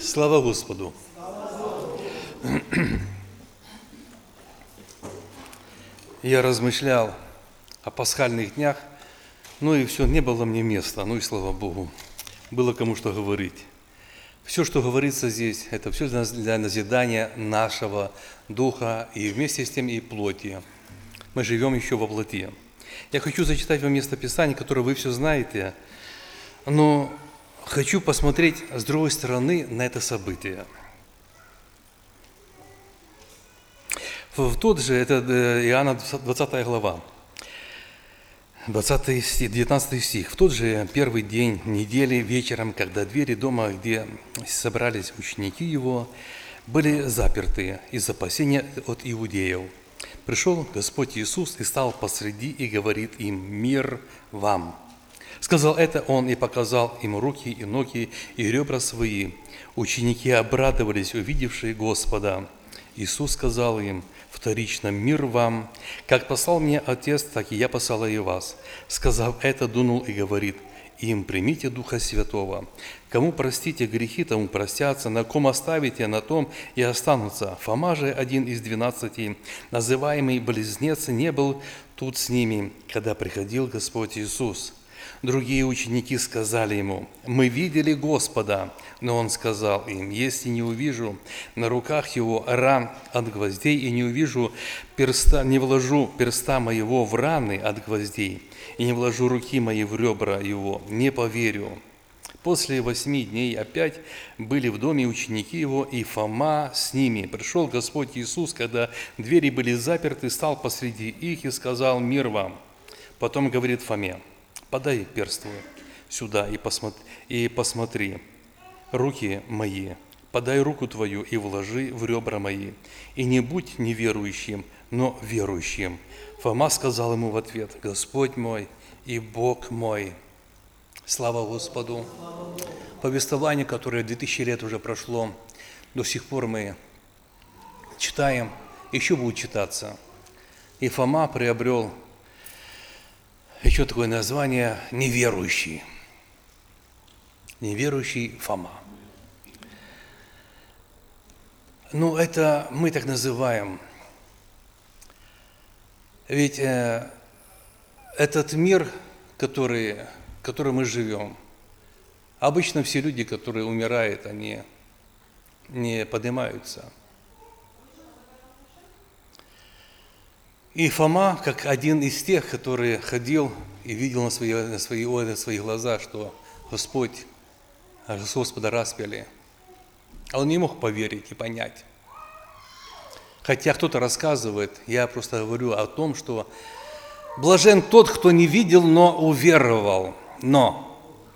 Слава Господу! Я размышлял о пасхальных днях, и все, не было мне места, и слава Богу, было кому что говорить. Все, что говорится здесь, это все для назидания нашего духа и вместе с тем и плоти. Мы живем еще во плоти. Я хочу зачитать вам место Писания, которое вы все знаете, но хочу посмотреть с другой стороны на это событие. В тот же, это Иоанна 20 глава, 19 стих. В тот же первый день недели вечером, когда двери дома, где собрались ученики его, были заперты из опасения от иудеев, пришел Господь Иисус и стал посреди и говорит им: «Мир вам!» Сказал это Он и показал им руки и ноги и ребра свои. Ученики обрадовались, увидевшие Господа. Иисус сказал им вторично: «Мир вам! Как послал меня Отец, так и я послал и вас». Сказав это, дунул и говорит им: «Примите Духа Святого. Кому простите грехи, тому простятся, на ком оставите, на том и останутся». Фома же, один из 12, называемый Близнец, не был тут с ними, когда приходил Господь Иисус. Другие ученики сказали ему: «Мы видели Господа». Но он сказал им: «Если не увижу на руках его ран от гвоздей и не увижу не вложу перста моего в раны от гвоздей и не вложу руки мои в ребра его, не поверю». После 8 дней опять были в доме ученики его, и Фома с ними. Пришел Господь Иисус, когда двери были заперты, стал посреди их и сказал: «Мир вам». Потом говорит Фоме: «Подай перст твой сюда и посмотри руки мои, подай руку твою и вложи в ребра мои, и не будь неверующим, но верующим». Фома сказал ему в ответ: «Господь мой и Бог мой». Слава Господу! Повествование, которое 2000 лет уже прошло, до сих пор мы читаем, еще будет читаться. И Фома приобрел еще такое название – неверующий. Неверующий Фома. Это мы так называем. Ведь этот мир, в котором мы живем, обычно все люди, которые умирают, они не поднимаются. И Фома, как один из тех, который ходил и видел на свои глаза, что Господа распяли, он не мог поверить и понять. Хотя кто-то рассказывает, я просто говорю о том, что блажен тот, кто не видел, но уверовал. Но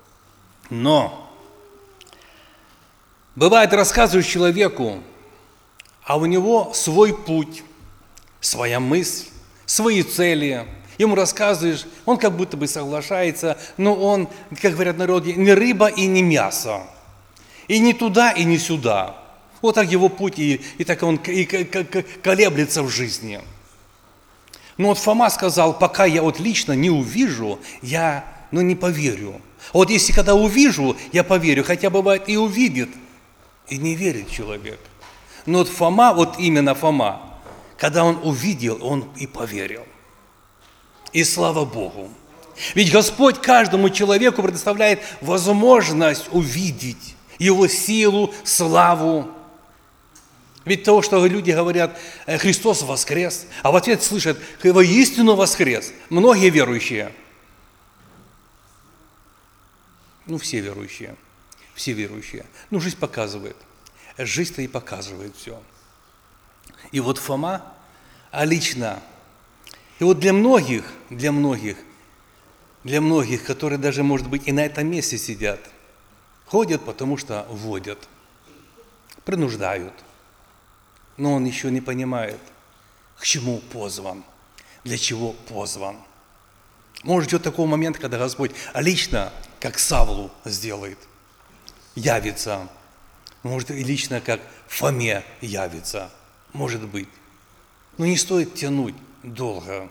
бывает, рассказываешь человеку, а у него свой путь, своя мысль, свои цели. Ему рассказываешь, он как будто бы соглашается, но он, как говорят в народе, не рыба и не мясо. И не туда, и не сюда. Вот так его путь, и так он колеблется в жизни. Но вот Фома сказал: пока я лично не увижу, я не поверю. Если когда увижу, я поверю, хотя бывает и увидит, и не верит человек. Но Фома, именно Фома, когда он увидел, он и поверил. И слава Богу. Ведь Господь каждому человеку предоставляет возможность увидеть Его силу, славу. Ведь то, что люди говорят: Христос воскрес, а в ответ слышат: воистину воскрес. Многие верующие. Все верующие. Жизнь показывает. Жизнь-то и показывает все. И Фома, лично, и для многих, которые даже, может быть, и на этом месте сидят, ходят, потому что вводят, принуждают. Но он еще не понимает, к чему позван, для чего позван. Может, ждет такого момента, когда Господь лично, как Савлу сделает, явится. Может, и лично, как Фоме явится. Может быть. Но не стоит тянуть долго.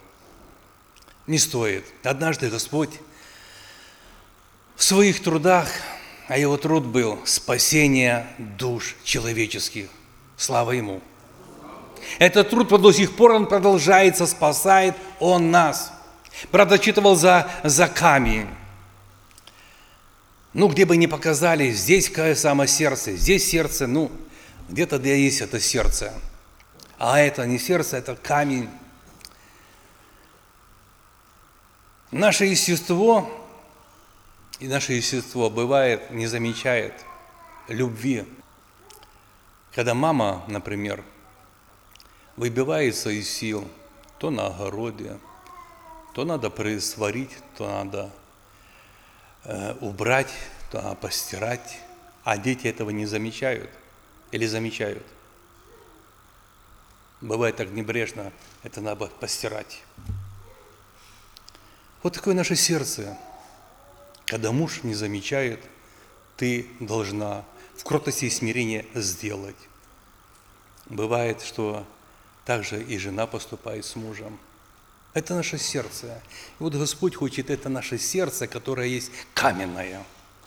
Не стоит. Однажды Господь в своих трудах А его труд был спасение душ человеческих. Слава Ему. Этот труд до сих пор он продолжается, спасает Он нас. Брат зачитывал за камень. Где бы ни показали, здесь само сердце, здесь сердце, где-то да есть это сердце. А это не сердце, это камень. Наше естество бывает, не замечает любви. Когда мама, например, выбивается из сил, то на огороде, то надо сварить, то надо убрать, то надо постирать, а дети этого не замечают или замечают. Бывает так небрежно, это надо постирать. Вот такое наше сердце. Когда муж не замечает, ты должна в кротости и смирении сделать. Бывает, что также и жена поступает с мужем. Это наше сердце. И вот Господь хочет это наше сердце, которое есть каменное,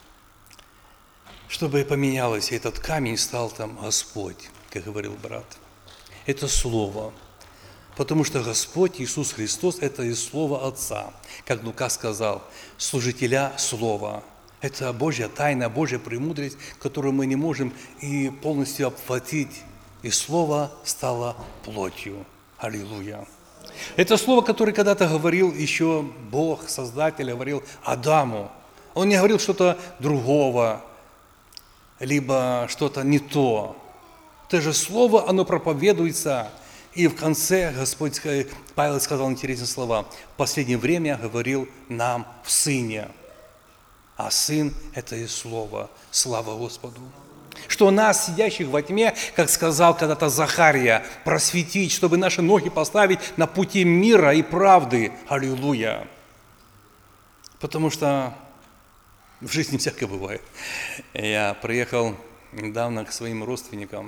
чтобы поменялось, и этот камень стал там Господь, как говорил брат. Это Слово. Потому что Господь Иисус Христос – это и Слово Отца. Как Лука сказал, служителя Слова. Это Божья тайна, Божья премудрость, которую мы не можем и полностью обхватить. И Слово стало плотью. Аллилуйя. Это Слово, которое когда-то говорил еще Бог, Создатель, говорил Адаму. Он не говорил что-то другого, либо что-то не то. Это же Слово, оно проповедуется. И в конце Павел сказал интересные слова. В последнее время говорил нам в Сыне. А Сын – это и Слово. Слава Господу. Что нас, сидящих во тьме, как сказал когда-то Захария, просветить, чтобы наши ноги поставить на пути мира и правды. Аллилуйя. Потому что в жизни всякое бывает. Я приехал недавно к своим родственникам.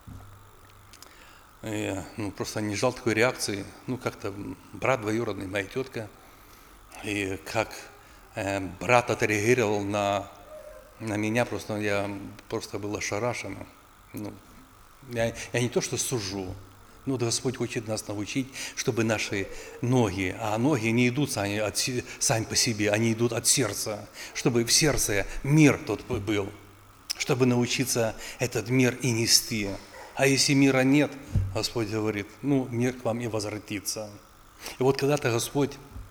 И, просто не ждал такой реакции. Как-то брат двоюродный, моя тетка. И как брат отреагировал на меня, я просто был ошарашен. Я не то, что сужу, но Господь хочет нас научить, чтобы наши ноги, а ноги не идут сами по себе, они идут от сердца, чтобы в сердце мир тот был, чтобы научиться этот мир и нести. А если мира нет, Господь говорит, мир к вам и возвратится. И вот когда-то Господь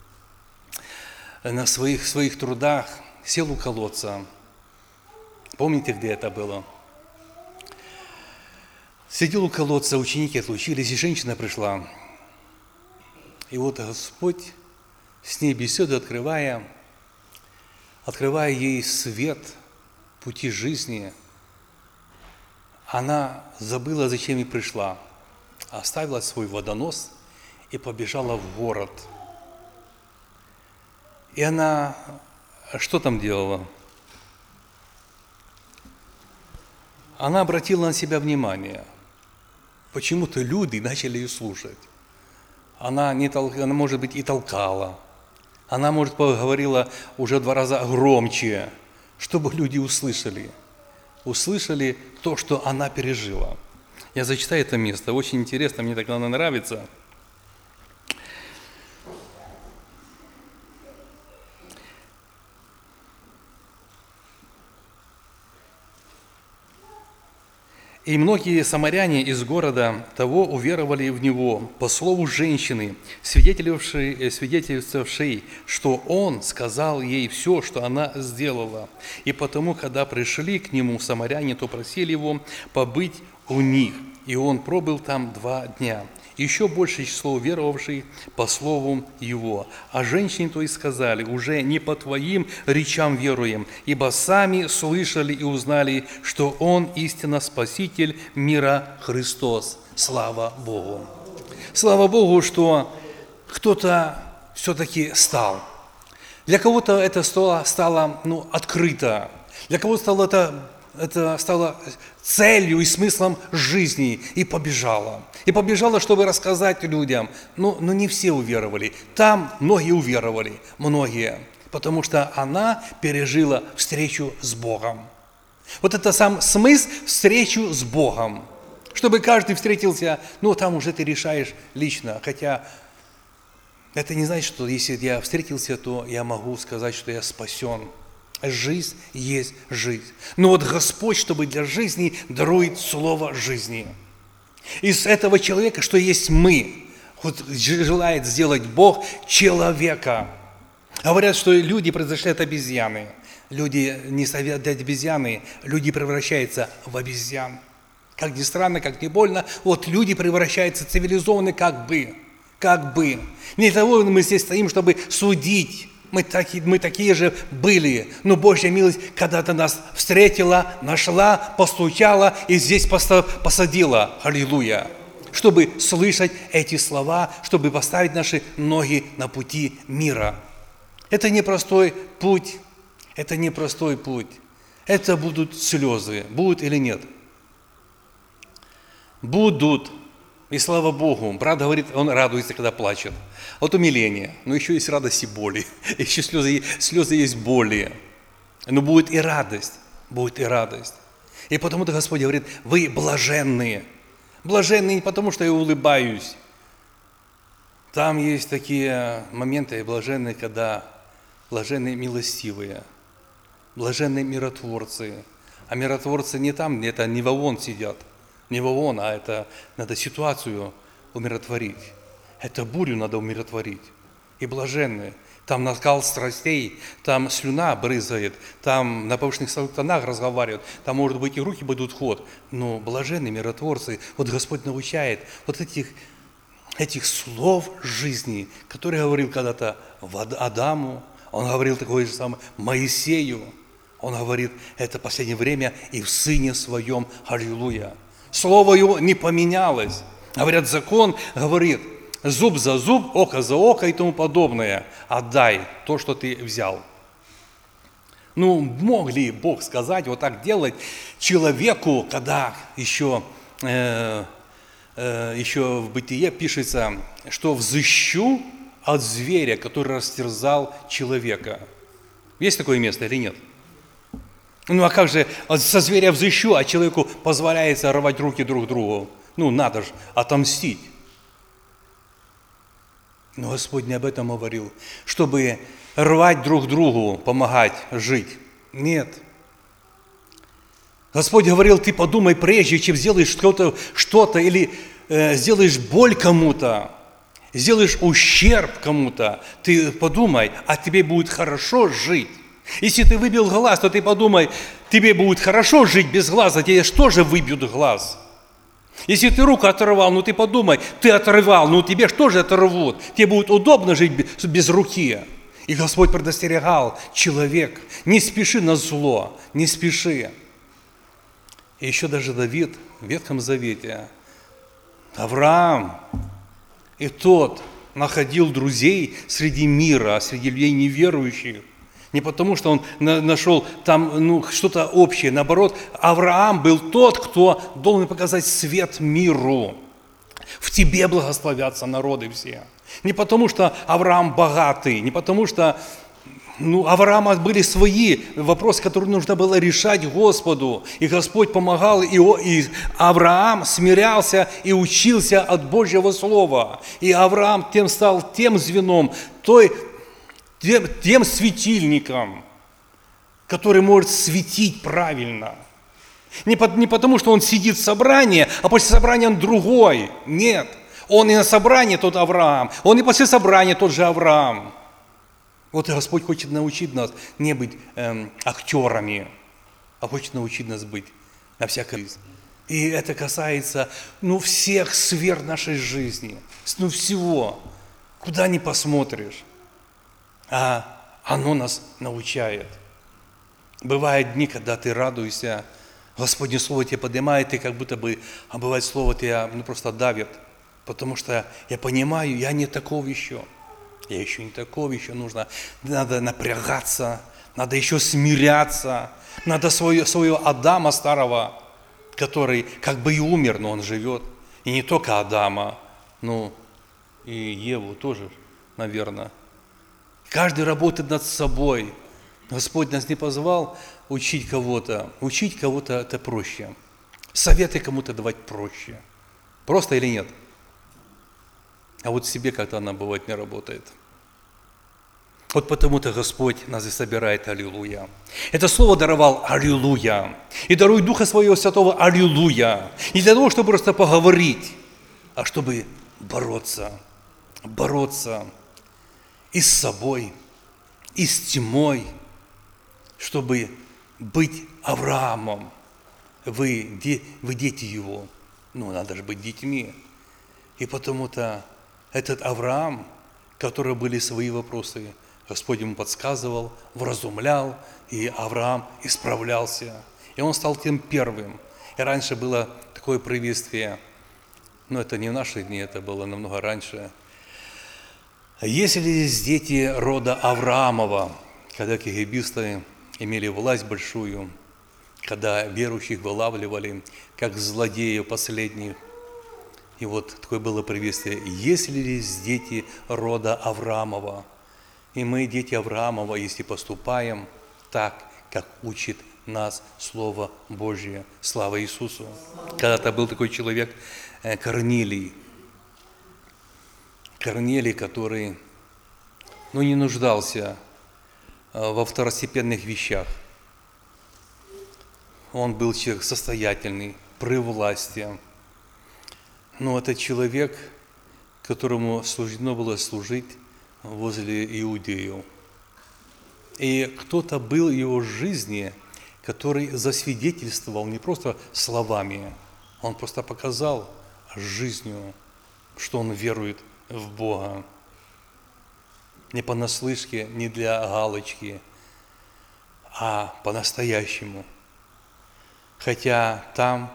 на своих трудах сел у колодца. Помните, где это было? Сидел у колодца, ученики отлучились, и женщина пришла. И вот Господь с ней беседу открывая ей свет пути жизни, она забыла, зачем ей пришла, оставила свой водонос и побежала в город. И она что там делала? Она обратила на себя внимание. Почему-то люди начали ее слушать. Она, может быть, и толкала. Она, может, поговорила уже 2 раза громче, чтобы люди услышали то, что она пережила. Я зачитаю это место, очень интересно, мне так оно нравится. И многие самаряне из города того уверовали в него по слову женщины, свидетельствовавшей, что он сказал ей все, что она сделала. И потому, когда пришли к нему самаряне, то просили его побыть у них. И он пробыл там 2 дня. Еще большее число уверовавших по слову его. А женщине то и сказали, уже не по твоим речам веруем, ибо сами слышали и узнали, что Он истинно Спаситель мира Христос. Слава Богу! Слава Богу, что кто-то все-таки стал. Для кого-то это стало открыто. Для кого-то это стало целью и смыслом жизни, и побежала. И побежала, чтобы рассказать людям. Но не все уверовали. Там многие уверовали, многие. Потому что она пережила встречу с Богом. Вот это сам смысл встречу с Богом. Чтобы каждый встретился, там уже ты решаешь лично. Хотя это не значит, что если я встретился, то я могу сказать, что я спасен. Жизнь есть жизнь. Но вот Господь, чтобы для жизни, дарует слово жизни. Из этого человека, что есть мы, вот желает сделать Бог человека. Говорят, что люди произошли от обезьяны. Люди не от обезьяны, люди превращаются в обезьян. Как ни странно, как ни больно, вот люди превращаются в цивилизованные как бы. Не для того мы здесь стоим, чтобы судить. Мы такие же были. Но Божья милость когда-то нас встретила, нашла, постучала и здесь посадила. Аллилуйя. Чтобы слышать эти слова, чтобы поставить наши ноги на пути мира. Это непростой путь. Это непростой путь. Это будут слезы. Будут или нет? Будут. И слава Богу. Брат говорит, он радуется, когда плачет. От умиления. Но еще есть радость и боли. Еще слезы есть боли. Но будет и радость. Будет и радость. И потому-то Господь говорит, вы блаженные. Блаженные не потому, что я улыбаюсь. Там есть такие моменты блаженные, когда блаженные милостивые. Блаженные миротворцы. А миротворцы не там, это не Вавилон сидят. Не Вавилон, а это надо ситуацию умиротворить. Это бурю надо умиротворить. И блаженные. Там накал страстей, там слюна брызгает, там на повышенных тонах разговаривают, там, может быть, и руки будут в ход. Но блаженные миротворцы, вот Господь научает вот этих слов жизни, которые говорил когда-то Адаму, Он говорил такое же самое Моисею. Он говорит, это последнее время и в Сыне Своем. Аллилуйя. Слово Его не поменялось. Говорят, закон говорит, зуб за зуб, око за око и тому подобное. Отдай то, что ты взял. Мог ли Бог сказать, вот так делать человеку, когда еще в Бытие пишется, что взыщу от зверя, который растерзал человека. Есть такое место или нет? А как же со зверя взыщу, а человеку позволяется рвать руки друг другу? Надо же отомстить. Но Господь не об этом говорил, чтобы рвать друг другу, помогать жить. Нет. Господь говорил, ты подумай прежде, чем сделаешь что-то или сделаешь боль кому-то, сделаешь ущерб кому-то, ты подумай, а тебе будет хорошо жить. Если ты выбил глаз, то ты подумай, тебе будет хорошо жить без глаза, тебе что же выбьют глаз? Если ты руку оторвал, ты подумай, ты оторвал, тебе что же оторвут? Тебе будет удобно жить без руки. И Господь предостерегал, человек, не спеши на зло, не спеши. И еще даже Давид в Ветхом Завете, Авраам, и тот находил друзей среди мира, среди людей неверующих. Не потому, что он нашел там что-то общее. Наоборот, Авраам был тот, кто должен показать свет миру. В тебе благословятся народы все. Не потому, что Авраам богатый, не потому, что у Авраама были свои вопросы, которые нужно было решать Господу. И Господь помогал, и Авраам смирялся и учился от Божьего Слова. И Авраам стал тем звеном, тем светильником, который может светить правильно. Не потому, что он сидит в собрании, а после собрания он другой. Нет. Он и на собрании тот Авраам, он и после собрания тот же Авраам. Вот и Господь хочет научить нас не быть актерами, а хочет научить нас быть на всякой жизни. И это касается, всех сфер нашей жизни, всего, куда ни посмотришь. А оно нас научает. Бывают дни, когда ты радуешься, Господне Слово тебя поднимает, и как будто бы, а бывает Слово тебя просто давит, потому что я понимаю, я не такого еще. Я еще не такого, еще надо напрягаться, надо еще смиряться, надо своего Адама старого, который как бы и умер, но он живет. И не только Адама, и Еву тоже, наверное. Каждый работает над собой. Господь нас не позвал учить кого-то это проще. Советы кому-то давать проще. Просто или нет? А вот себе как-то она бывает не работает. Вот потому-то Господь нас и собирает, аллилуйя. Это слово даровал, аллилуйя. И дарует Духа Своего Святого, аллилуйя. Не для того, чтобы просто поговорить, а чтобы бороться и с собой, и с тьмой, чтобы быть Авраамом. Вы дети Его, надо же быть детьми. И потому-то этот Авраам, у которого были свои вопросы, Господь ему подсказывал, вразумлял, и Авраам исправлялся. И он стал тем первым. И раньше было такое приветствие, это не в наши дни, это было намного раньше. Если здесь дети рода Авраамова, когда кегибисты имели власть большую, когда верующих вылавливали, как злодеев последних, и вот такое было приветствие. Если здесь дети рода Авраамова, и мы, дети Авраамова, если поступаем так, как учит нас Слово Божье. Слава Иисусу! Когда-то был такой человек Корнилий, который не нуждался во второстепенных вещах. Он был человек состоятельный, при власти. Но это человек, которому суждено было служить возле иудеев. И кто-то был в его жизни, который засвидетельствовал не просто словами, он просто показал жизнью, что он верует в Бога. Не понаслышке, не для галочки, а по-настоящему. Хотя там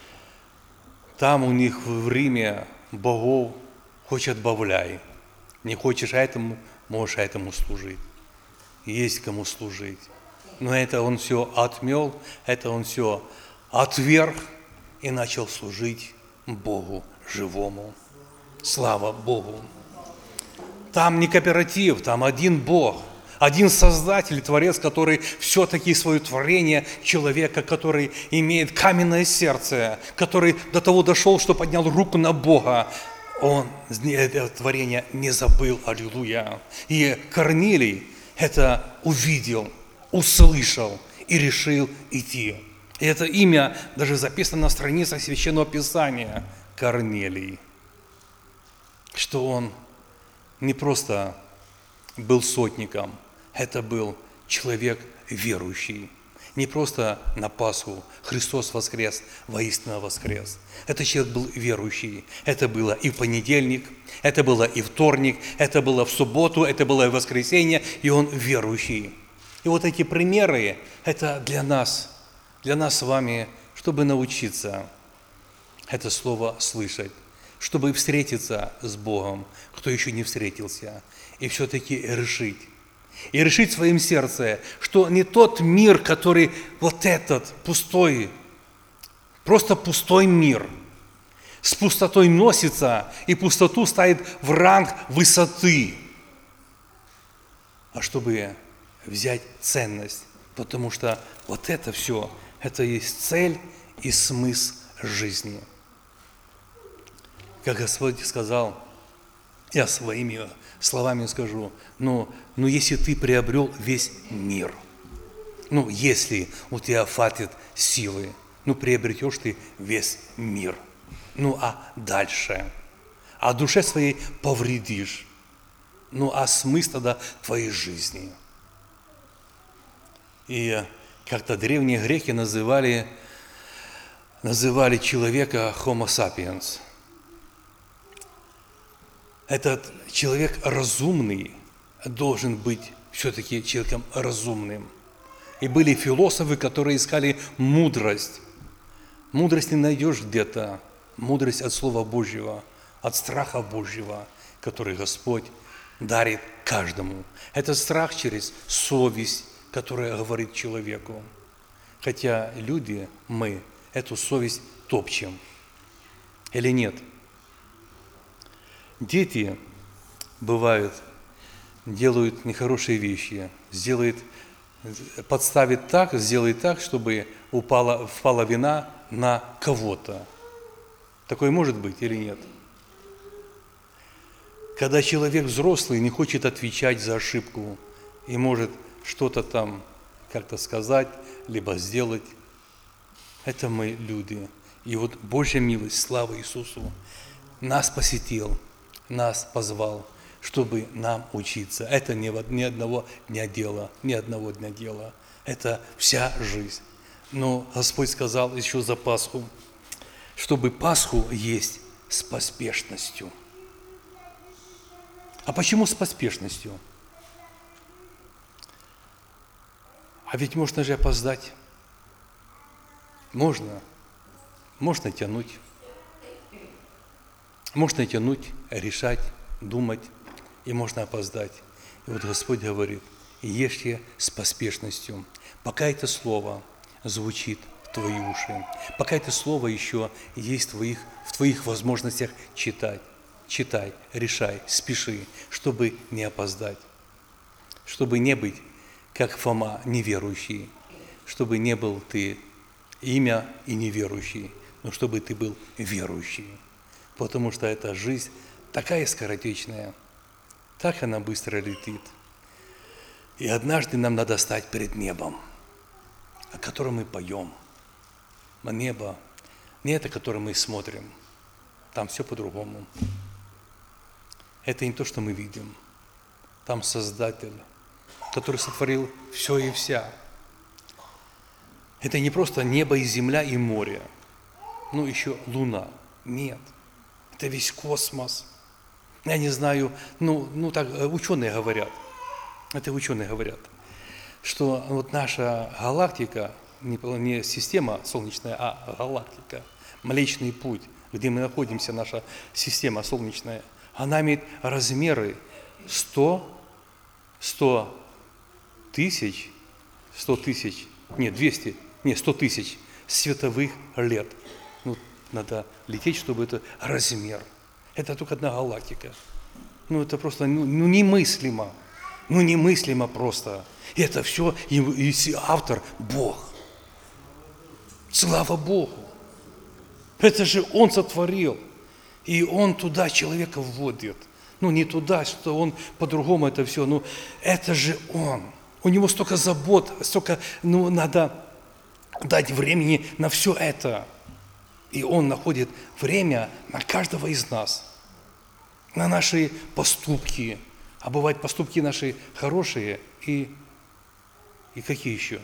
у них в Риме богов хоть отбавляй. Не хочешь этому, можешь этому служить. Есть кому служить. Но это он все отмел, это он все отверг и начал служить Богу живому. Слава Богу! Там не кооператив, там один Бог, один Создатель, Творец, который все-таки свое творение человека, который имеет каменное сердце, который до того дошел, что поднял руку на Бога, он это творение не забыл, аллилуйя. И Корнилий это увидел, услышал и решил идти. И это имя даже записано на страницах Священного Писания – Корнилий. Что он не просто был сотником, это был человек верующий. Не просто на Пасху Христос воскрес, воистину воскрес. Этот человек был верующий. Это было и в понедельник, это было и вторник, это было в субботу, это было и в воскресенье, и он верующий. И вот эти примеры, это для нас с вами, чтобы научиться это слово слышать, чтобы встретиться с Богом, кто еще не встретился, и все-таки решить в своем сердце, что не тот мир, который вот этот пустой, просто пустой мир, с пустотой носится и пустоту ставит в ранг высоты, а чтобы взять ценность, потому что вот это все, это есть цель и смысл жизни. Как Господь сказал, я своими словами скажу, но если ты приобрел весь мир, если у тебя хватит силы, приобретешь ты весь мир, а дальше, а душе своей повредишь, а смысл тогда твоей жизни. И как-то древние греки называли человека Homo sapiens. Этот человек разумный должен быть все-таки человеком разумным. И были философы, которые искали мудрость. Мудрость не найдешь где-то. Мудрость от Слова Божьего, от страха Божьего, который Господь дарит каждому. Это страх через совесть, которая говорит человеку. Хотя люди, мы эту совесть топчем. Или нет? Дети, бывают, делают нехорошие вещи, сделают подставит так, сделает так, чтобы впала вина на кого-то. Такое может быть или нет? Когда человек взрослый не хочет отвечать за ошибку и может что-то там как-то сказать, либо сделать, это мы люди. И вот Божья милость, слава Иисусу, нас посетил, нас позвал, чтобы нам учиться. Это ни одного дня дела, это вся жизнь. Но Господь сказал еще за Пасху, чтобы Пасху есть с поспешностью. А почему с поспешностью? А ведь можно же опоздать. Можно тянуть. Можно тянуть, решать, думать, и можно опоздать. И вот Господь говорит, ешьте с поспешностью, пока это слово звучит в твои уши, пока это слово еще есть в твоих возможностях читать. Читай, решай, спеши, чтобы не опоздать, чтобы не быть, как Фома, неверующий, чтобы не был ты имя и неверующий, но чтобы ты был верующий, потому что эта жизнь такая скоротечная, так она быстро летит. И однажды нам надо стать перед небом, о котором мы поем. На небо, не это, которое мы смотрим, там все по-другому. Это не то, что мы видим. Там Создатель, который сотворил все и вся. Это не просто небо и земля и море, ну еще луна. Нет, это весь космос. Я не знаю, так ученые говорят, что вот наша галактика, не система солнечная, а галактика, Млечный Путь, где мы находимся, наша система солнечная, она имеет размеры 100 тысяч световых лет. Надо лететь, чтобы это размер. Это только одна галактика. Это просто немыслимо. Немыслимо просто. И это все, и автор Бог. Слава Богу. Это же Он сотворил. И Он туда человека вводит. Не туда, что Он по-другому это все. Это же Он. У Него столько забот, столько, надо дать времени на все это. И Он находит время на каждого из нас. На наши поступки. А бывают поступки наши хорошие и какие еще?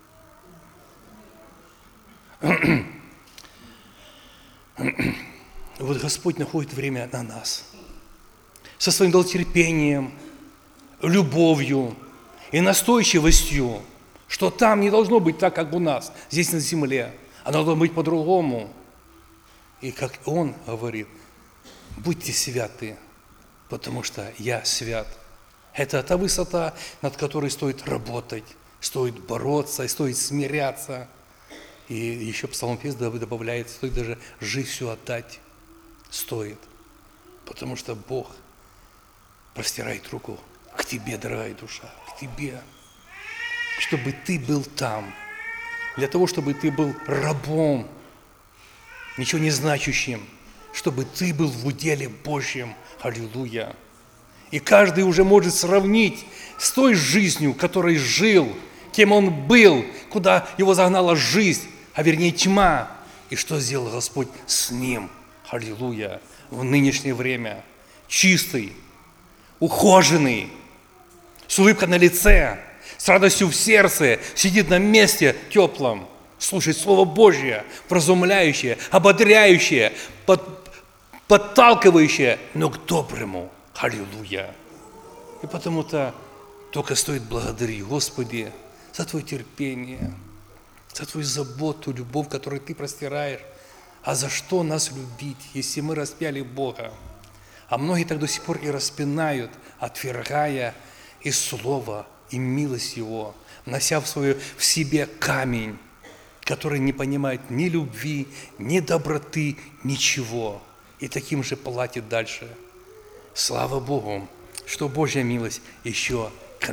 Вот Господь находит время на нас. Со своим долготерпением, любовью и настойчивостью, что там не должно быть так, как у нас, здесь на земле, а должно быть по-другому. И как Он говорит, будьте святы, потому что я свят. Это та высота, над которой стоит работать, стоит бороться, стоит смиряться. И еще псалмопевец добавляет, стоит даже жизнь всю отдать. Стоит. Потому что Бог простирает руку к тебе, дорогая душа, к тебе. Чтобы ты был там. Для того, чтобы ты был рабом, ничего не значащим. Чтобы ты был в уделе Божьем. Аллилуйя. И каждый уже может сравнить с той жизнью, которой жил, кем он был, куда его загнала жизнь, а вернее тьма. И что сделал Господь с ним. Аллилуйя. В нынешнее время. Чистый, ухоженный, с улыбкой на лице, с радостью в сердце, сидит на месте теплом, слушает Слово Божье, вразумляющее, ободряющее, подталкивающее, но к доброму. Аллилуйя. И потому-то только стоит благодарить, Господи, за Твое терпение, за Твою заботу, любовь, которую Ты простираешь. А за что нас любить, если мы распяли Бога? А многие так до сих пор и распинают, отвергая и Слово, и милость Его, нося в себе камень, который не понимает ни любви, ни доброты, ничего. И таким же платит дальше. Слава Богу, что Божья милость еще к нам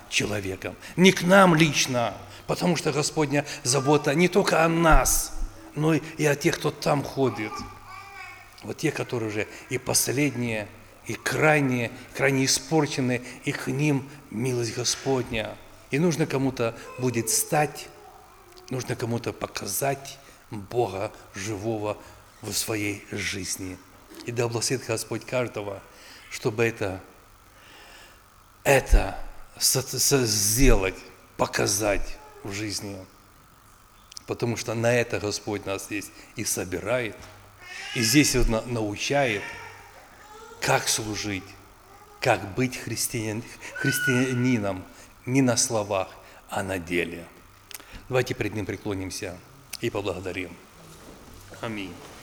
человеком. Не к нам лично, потому что Господня забота не только о нас, но и о тех, кто там ходит. Вот те, которые уже и последние, и крайне испорчены, и к ним милость Господня. И нужно кому-то будет стать, нужно кому-то показать Бога живого в своей жизни. И да благословит Господь каждого, чтобы это сделать, показать в жизни. Потому что на это Господь нас здесь и собирает, и здесь Он научает, как служить, как быть христианином не на словах, а на деле. Давайте перед Ним преклонимся и поблагодарим. Аминь.